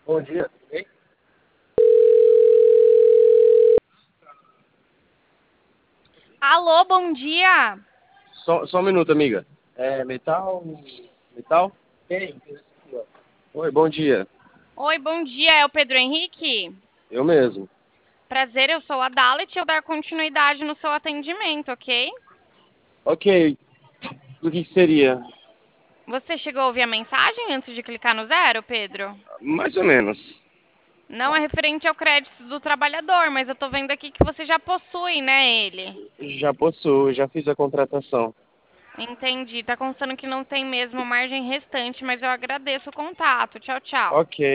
Bom dia. Ei? Alô, bom dia. Só um minuto, amiga. É, metal? Metal? Tem. Oi, bom dia. Oi, bom dia. É o Pedro Henrique? Eu mesmo. Prazer, eu sou a Dalit e eu dar continuidade no seu atendimento, ok? Ok. Do que seria? Você chegou a ouvir a mensagem antes de clicar no zero, Pedro? Mais ou menos. Não é referente ao crédito do trabalhador, mas eu tô vendo aqui que você já possui, né, ele. Já possuo, já fiz a contratação. Entendi. Tá constando que não tem mesmo margem restante, mas eu agradeço o contato. Tchau, tchau. Ok.